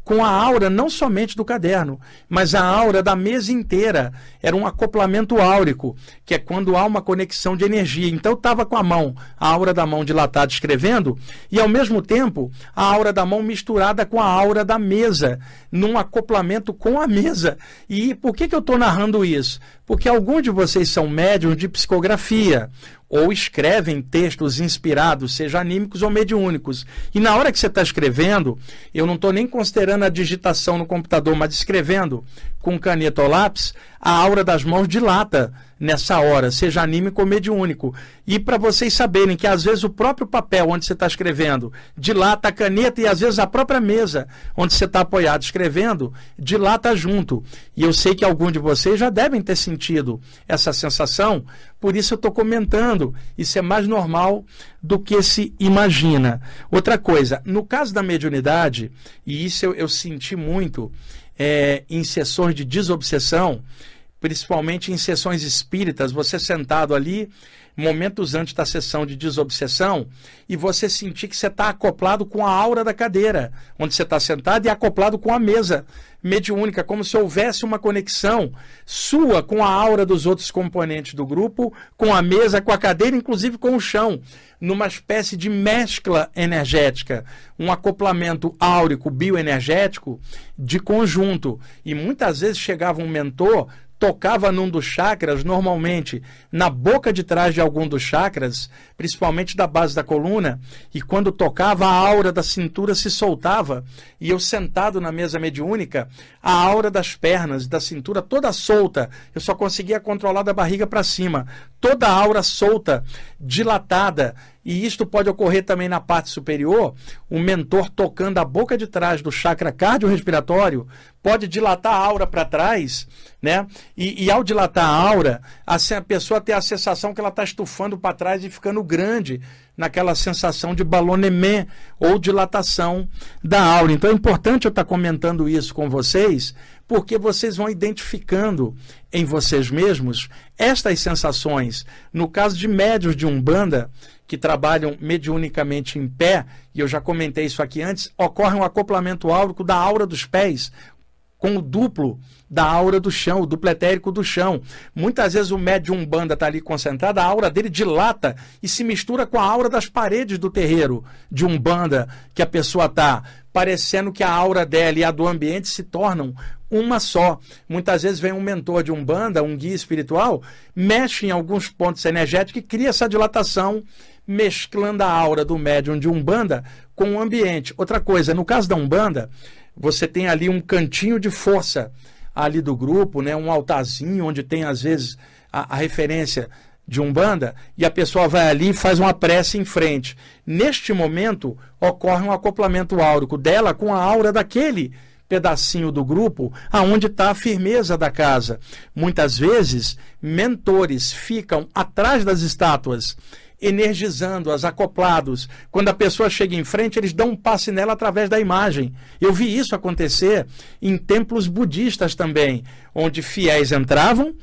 com a aura não somente do caderno, mas a aura da mesa inteira. Era um acoplamento áurico, que é quando há uma conexão de energia. Então eu estava com a mão, a aura da mão dilatada escrevendo, e ao mesmo tempo a aura da mão misturada com a aura da mesa, num acoplamento com a mesa. E por que, que eu estou narrando isso? Porque alguns de vocês são médiums de psicografia, ou escrevem textos inspirados, seja anímicos ou mediúnicos. E na hora que você está escrevendo, eu não estou nem considerando a digitação no computador, mas escrevendo com caneta ou lápis, a aura das mãos dilata nessa hora, seja anímico ou mediúnico. E para vocês saberem que às vezes o próprio papel onde você está escrevendo dilata a caneta, e às vezes a própria mesa onde você está apoiado escrevendo dilata junto. E eu sei que alguns de vocês já devem ter sentido essa sensação, por isso eu estou comentando. Isso é mais normal do que se imagina. Outra coisa, no caso da mediunidade, e isso eu, eu senti muito é, em sessões de desobsessão, principalmente em sessões espíritas, você sentado ali, momentos antes da sessão de desobsessão, e você sentir que você está acoplado com a aura da cadeira, onde você está sentado, e acoplado com a mesa mediúnica, como se houvesse uma conexão sua com a aura dos outros componentes do grupo, com a mesa, com a cadeira, inclusive com o chão, numa espécie de mescla energética, um acoplamento áurico, bioenergético, de conjunto. E muitas vezes chegava um mentor, tocava num dos chakras, normalmente na boca de trás de algum dos chakras, principalmente da base da coluna, e quando tocava, a aura da cintura se soltava, e eu sentado na mesa mediúnica, a aura das pernas, da cintura toda solta, eu só conseguia controlar da barriga para cima, toda a aura solta, dilatada. E isto pode ocorrer também na parte superior, o mentor tocando a boca de trás do chakra cardiorrespiratório, pode dilatar a aura para trás, né? E, e ao dilatar a aura, assim, a pessoa tem a sensação que ela está estufando para trás e ficando grande, naquela sensação de ballonnement ou dilatação da aura. Então é importante eu estar comentando isso com vocês, porque vocês vão identificando em vocês mesmos estas sensações. No caso de médiuns de Umbanda, que trabalham mediunicamente em pé, e eu já comentei isso aqui antes, ocorre um acoplamento áurico da aura dos pés com o duplo da aura do chão, o duplo etérico do chão. Muitas vezes o médium Umbanda está ali concentrado, a aura dele dilata e se mistura com a aura das paredes do terreiro de Umbanda que a pessoa está, parecendo que a aura dela e a do ambiente se tornam uma só. Muitas vezes vem um mentor de Umbanda, um guia espiritual, mexe em alguns pontos energéticos e cria essa dilatação, mesclando a aura do médium de Umbanda com o ambiente. Outra coisa, no caso da Umbanda, você tem ali um cantinho de força ali do grupo, né? Um altarzinho onde tem às vezes a, a referência de Umbanda, e a pessoa vai ali e faz uma prece em frente. Neste momento ocorre um acoplamento áurico dela com a aura daquele pedacinho do grupo aonde está a firmeza da casa. Muitas vezes mentores ficam atrás das estátuas, energizando-as, acoplados. Quando a pessoa chega em frente, eles dão um passe nela através da imagem. Eu vi isso acontecer em templos budistas também, onde fiéis entravam,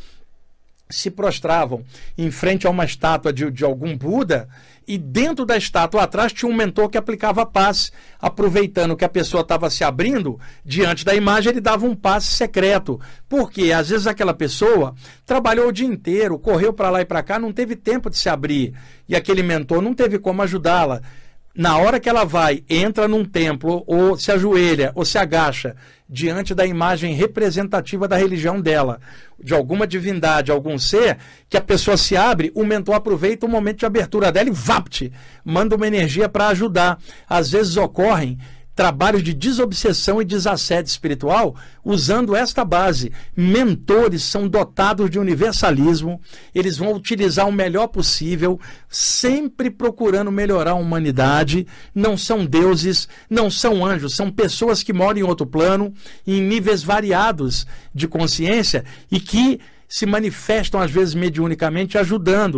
se prostravam em frente a uma estátua de, de algum Buda, e dentro da estátua atrás tinha um mentor que aplicava passe, aproveitando que a pessoa estava se abrindo, diante da imagem ele dava um passe secreto, porque às vezes aquela pessoa trabalhou o dia inteiro, correu para lá e para cá, não teve tempo de se abrir, e aquele mentor não teve como ajudá-la. Na hora que ela vai, entra num templo, ou se ajoelha, ou se agacha, diante da imagem representativa da religião dela, de alguma divindade, algum ser, que a pessoa se abre, o mentor aproveita o momento de abertura dela e vapt, manda uma energia para ajudar. Às vezes ocorrem trabalhos de desobsessão e desassédio espiritual usando esta base. Mentores são dotados de universalismo, eles vão utilizar o melhor possível, sempre procurando melhorar a humanidade. Não são deuses, não são anjos, são pessoas que moram em outro plano, em níveis variados de consciência, e que se manifestam às vezes mediunicamente, ajudando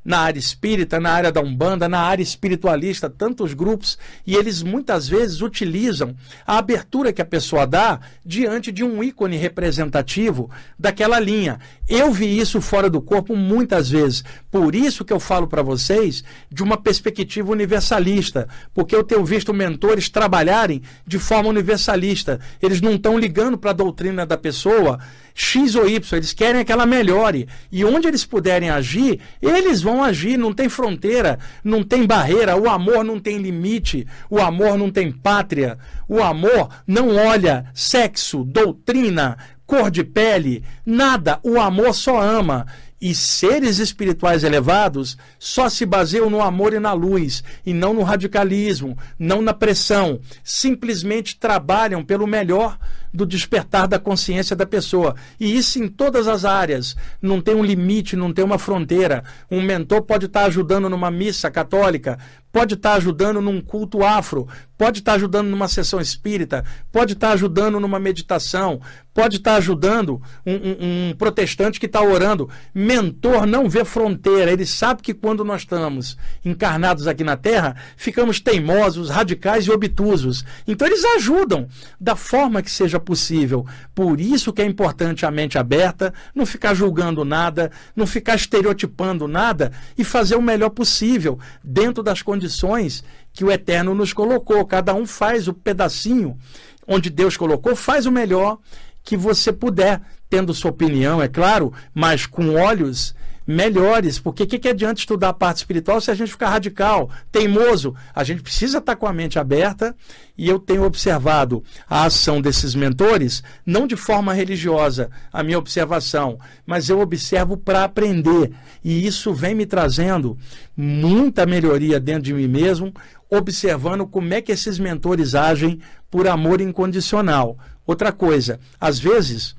na área espírita, na área da Umbanda, na área espiritualista, tantos grupos, e eles muitas vezes utilizam a abertura que a pessoa dá diante de um ícone representativo daquela linha. Eu vi isso fora do corpo muitas vezes, por isso que eu falo para vocês de uma perspectiva universalista, porque eu tenho visto mentores trabalharem de forma universalista. Eles não estão ligando para a doutrina da pessoa X ou Y, eles querem que ela melhore, e onde eles puderem agir, eles vão agir, não tem fronteira, não tem barreira, o amor não tem limite, o amor não tem pátria, o amor não olha sexo, doutrina, cor de pele, nada, o amor só ama. E seres espirituais elevados só se baseiam no amor e na luz, e não no radicalismo, não na pressão. Simplesmente trabalham pelo melhor do despertar da consciência da pessoa. E isso em todas as áreas. Não tem um limite, não tem uma fronteira. Um mentor pode estar ajudando numa missa católica, pode estar ajudando num culto afro, pode estar ajudando numa sessão espírita, pode estar ajudando numa meditação, pode estar ajudando um, um, um protestante que está orando. Mentor não vê fronteira, ele sabe que quando nós estamos encarnados aqui na Terra, ficamos teimosos, radicais e obtusos. Então eles ajudam da forma que seja possível. Por isso que é importante a mente aberta, não ficar julgando nada, não ficar estereotipando nada e fazer o melhor possível dentro das condições que o Eterno nos colocou. Cada um faz o pedacinho onde Deus colocou, faz o melhor que você puder, tendo sua opinião, é claro, mas com olhos melhores, porque o que, que adianta estudar a parte espiritual se a gente ficar radical, teimoso? A gente precisa estar com a mente aberta, e eu tenho observado a ação desses mentores, não de forma religiosa, a minha observação, mas eu observo para aprender, e isso vem me trazendo muita melhoria dentro de mim mesmo, observando como é que esses mentores agem por amor incondicional. Outra coisa, às vezes,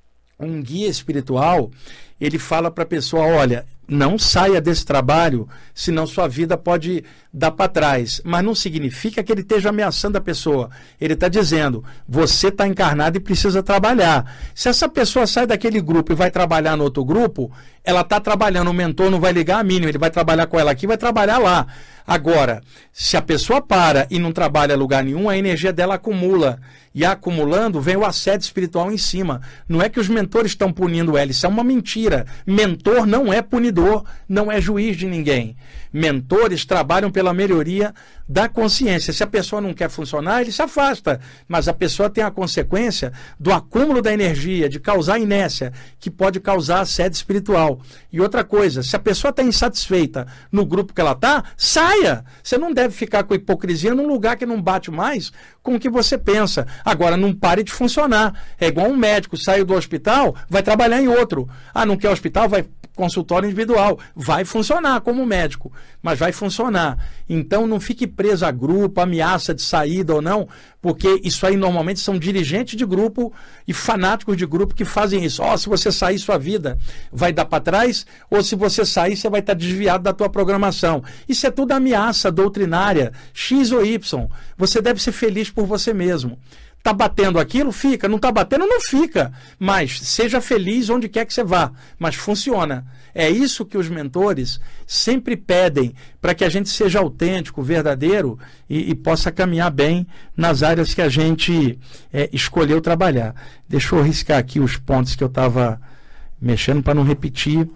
um guia espiritual, ele fala para a pessoa, olha, não saia desse trabalho, senão sua vida pode dar para trás. Mas não significa que ele esteja ameaçando a pessoa. Ele está dizendo, você está encarnado e precisa trabalhar. Se essa pessoa sai daquele grupo e vai trabalhar no outro grupo, ela está trabalhando, o mentor não vai ligar a mínima, ele vai trabalhar com ela aqui, vai trabalhar lá. Agora, se a pessoa para e não trabalha em lugar nenhum, a energia dela acumula. E acumulando, vem o assédio espiritual em cima. Não é que os mentores estão punindo ela, isso é uma mentira. Mentor não é punidor, não é juiz de ninguém. Mentores trabalham pela melhoria da consciência. Se a pessoa não quer funcionar, ele se afasta. Mas a pessoa tem a consequência do acúmulo da energia, de causar inércia, que pode causar assédio espiritual. E outra coisa, se a pessoa está insatisfeita no grupo que ela está, saia! Você não deve ficar com hipocrisia num lugar que não bate mais com o que você pensa. Agora, não pare de funcionar. É igual um médico, saiu do hospital, vai trabalhar em outro. Ah, não quer hospital? Vai consultório individual. Vai funcionar como médico, mas vai funcionar. Então, não fique preso a grupo, ameaça de saída ou não, porque isso aí normalmente são dirigentes de grupo e fanáticos de grupo que fazem isso. Ó, oh, se você sair, sua vida vai dar para trás, ou se você sair, você vai estar desviado da tua programação. Isso é tudo ameaça doutrinária, X ou Y. Você deve ser feliz por você mesmo. Está batendo aquilo? Fica. Não está batendo? Não fica. Mas seja feliz onde quer que você vá. Mas funciona. É isso que os mentores sempre pedem, para que a gente seja autêntico, verdadeiro e, e possa caminhar bem nas áreas que a gente é, escolheu trabalhar. Deixa eu riscar aqui os pontos que eu estava mexendo para não repetir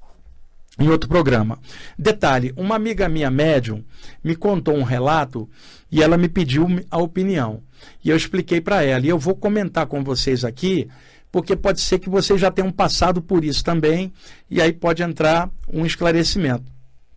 em outro programa. Detalhe, uma amiga minha médium me contou um relato e ela me pediu a opinião. E eu expliquei para ela. E eu vou comentar com vocês aqui, porque pode ser que vocês já tenham passado por isso também, e aí pode entrar um esclarecimento.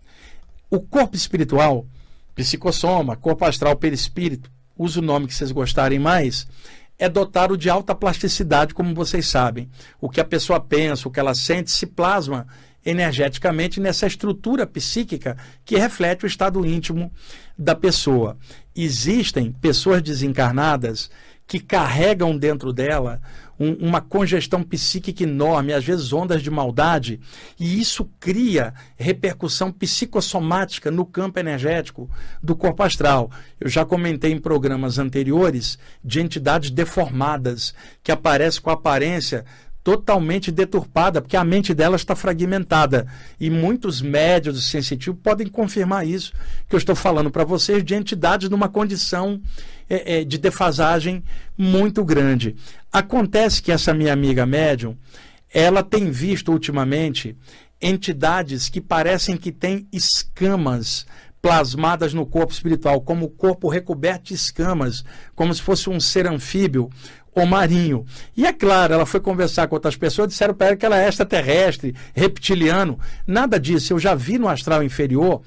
O corpo espiritual, psicossoma, corpo astral, perispírito, use o nome que vocês gostarem mais, é dotado de alta plasticidade, como vocês sabem. O que a pessoa pensa, o que ela sente, se plasma energeticamente nessa estrutura psíquica que reflete o estado íntimo da pessoa. Existem pessoas desencarnadas que carregam dentro dela um, uma congestão psíquica enorme, às vezes ondas de maldade, e isso cria repercussão psicossomática no campo energético do corpo astral. Eu já comentei em programas anteriores de entidades deformadas que aparecem com a aparência totalmente deturpada, porque a mente dela está fragmentada. E muitos médiuns sensitivos podem confirmar isso que eu estou falando para vocês, de entidades numa condição é, é, de defasagem muito grande. Acontece que essa minha amiga médium, ela tem visto ultimamente entidades que parecem que têm escamas plasmadas no corpo espiritual, como o corpo recoberto de escamas, como se fosse um ser anfíbio ou marinho. E é claro, ela foi conversar com outras pessoas, disseram para ela que ela é extraterrestre, reptiliano. Nada disso. Eu já vi no astral inferior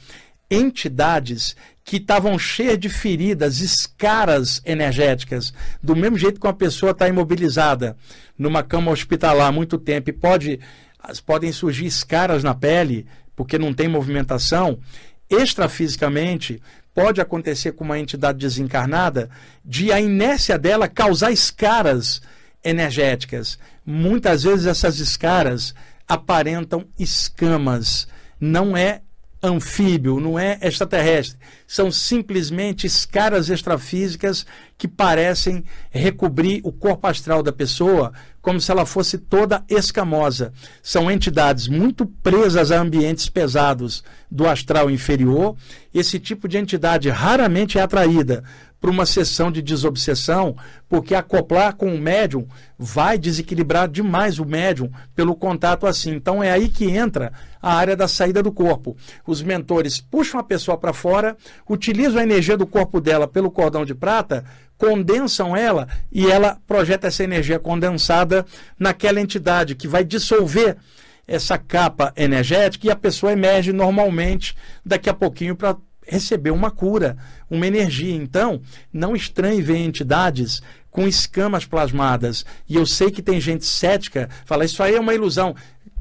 entidades que estavam cheias de feridas, escaras energéticas, do mesmo jeito que uma pessoa está imobilizada numa cama hospitalar há muito tempo e pode, podem surgir escaras na pele, porque não tem movimentação. Extrafisicamente, pode acontecer com uma entidade desencarnada de a inércia dela causar escaras energéticas. Muitas vezes essas escaras aparentam escamas. Não é anfíbio, não é extraterrestre. São simplesmente escaras extrafísicas que parecem recobrir o corpo astral da pessoa como se ela fosse toda escamosa. São entidades muito presas a ambientes pesados do astral inferior. Esse tipo de entidade raramente é atraída para uma sessão de desobsessão, porque acoplar com o médium vai desequilibrar demais o médium pelo contato assim. Então é aí que entra a área da saída do corpo. Os mentores puxam a pessoa para fora, utilizam a energia do corpo dela pelo cordão de prata, condensam ela e ela projeta essa energia condensada naquela entidade que vai dissolver essa capa energética e a pessoa emerge normalmente daqui a pouquinho para receber uma cura, uma energia. Então, não estranhe ver entidades com escamas plasmadas. E eu sei que tem gente cética, fala, isso aí é uma ilusão.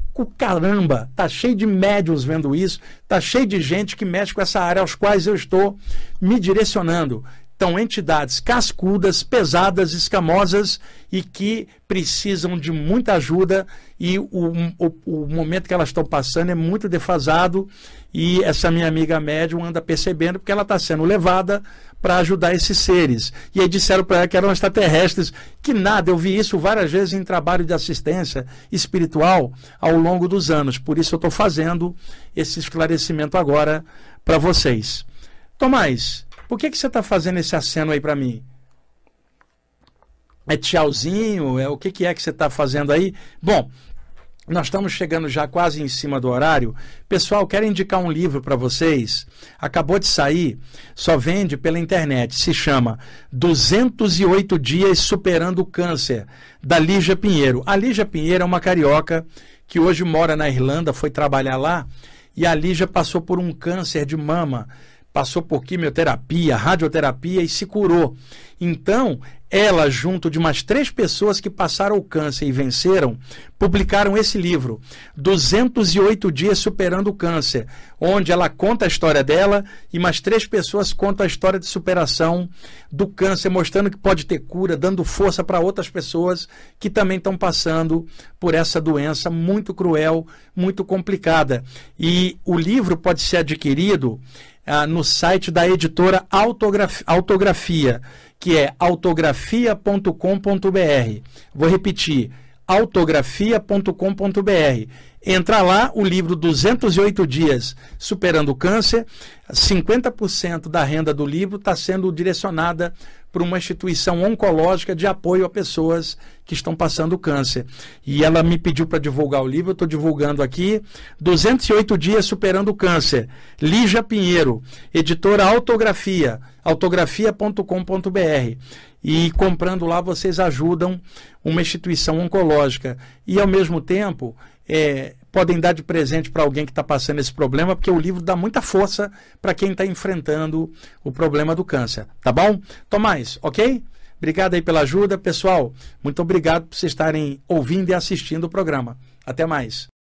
Caramba, tá cheio de médiuns vendo isso, tá cheio de gente que mexe com essa área, aos quais eu estou me direcionando. Então, entidades cascudas, pesadas, escamosas e que precisam de muita ajuda e o, o, o momento que elas estão passando é muito defasado e essa minha amiga médium anda percebendo porque ela está sendo levada para ajudar esses seres. E aí disseram para ela que eram extraterrestres, que nada, eu vi isso várias vezes em trabalho de assistência espiritual ao longo dos anos. Por isso eu estou fazendo esse esclarecimento agora para vocês. Tomás, por que, que você está fazendo esse aceno aí para mim? É tchauzinho? É, o que, que é que você está fazendo aí? Bom, nós estamos chegando já quase em cima do horário. Pessoal, quero indicar um livro para vocês. Acabou de sair, só vende pela internet. Se chama duzentos e oito Dias Superando o Câncer, da Lígia Pinheiro. A Lígia Pinheiro é uma carioca que hoje mora na Irlanda, foi trabalhar lá, e a Lígia passou por um câncer de mama, passou por quimioterapia, radioterapia e se curou. Então, ela, junto de umas três pessoas que passaram o câncer e venceram, publicaram esse livro, duzentos e oito Dias Superando o Câncer, onde ela conta a história dela e mais três pessoas contam a história de superação do câncer, mostrando que pode ter cura, dando força para outras pessoas que também estão passando por essa doença muito cruel, muito complicada. E o livro pode ser adquirido ah, no site da editora Autografia, Autografia que é autografia ponto com ponto br. Vou repetir, autografia ponto com ponto br. Entra lá, o livro duzentos e oito Dias Superando o Câncer, cinquenta por cento da renda do livro está sendo direcionada para uma instituição oncológica de apoio a pessoas que estão passando câncer. E ela me pediu para divulgar o livro, eu estou divulgando aqui, duzentos e oito Dias Superando o Câncer, Lígia Pinheiro, editora Autografia, autografia ponto com ponto br. E comprando lá vocês ajudam uma instituição oncológica. E ao mesmo tempo, é, podem dar de presente para alguém que está passando esse problema, porque o livro dá muita força para quem está enfrentando o problema do câncer. Tá bom? Tomás, ok? Obrigado aí pela ajuda. Pessoal, muito obrigado por vocês estarem ouvindo e assistindo o programa. Até mais.